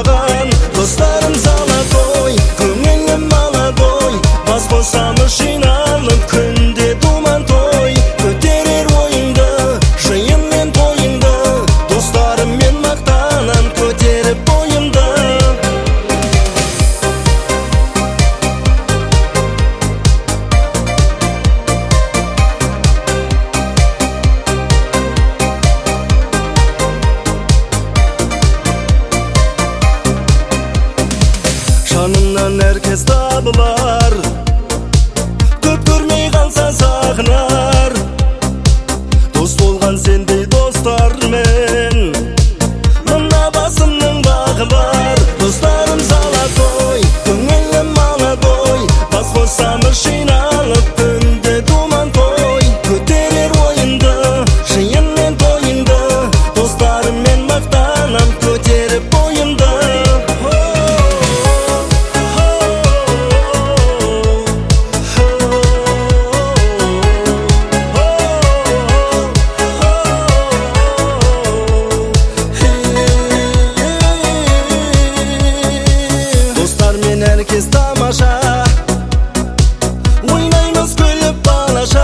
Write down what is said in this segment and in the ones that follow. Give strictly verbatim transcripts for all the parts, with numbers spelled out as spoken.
маған. Достарым сала той, көңілім молодой, бас қосамыз жиналып күнде думан той. Көтерер ойыңды, жиын мен тойыңды, достарыммен мақтанам көтеріп бойымды. Жанымнан әркез табылар, көп көрмей қалса сағынар. Дос болған сендей достармен, мына басымның бағы бар. Достарым сала той, көңілім молодой, бас қосамыз жиналып күнде думан той. Көтерер ойымды, жиын мен тойыңды, достарыммен мақтанам көтеріп бойымды. Әркез тамаша, ойнаймыз күліп балаша,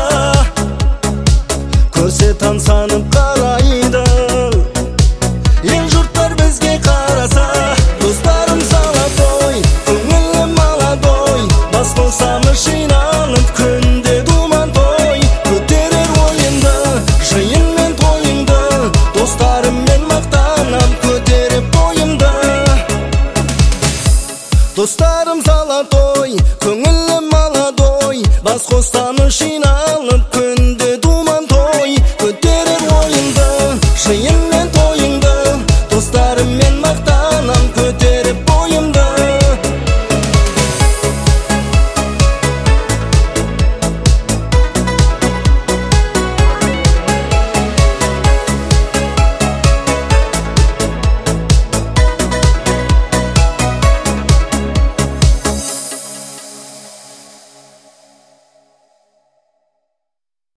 көрсе тамсанып қарайды, ел жұрттар бізге қараса. Достарым сала той, көңілім молодой, бас қосамыз жиналып күнде думан той. Көтерер ойымды, жиын мен тойыңды, достарыммен мақтанам көтеріп бойымды. Достарым сала той, көңілім молодой, бас қосамыз жиналып